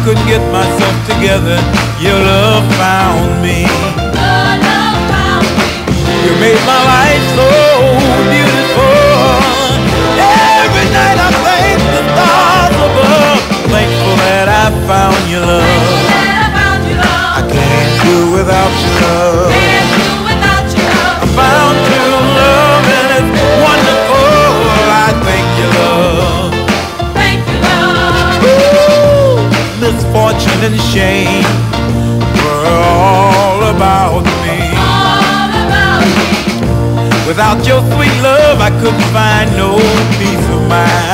couldn't get myself together, your love found me. Your love found me. You made my life so beautiful. Every night I thank the stars above, thankful that I found your love. I can't do without your love. I found true love and it's wonderful. I thank you, love. Ooh, misfortune and shame were all about me. Without your sweet love, I couldn't find no peace of mind.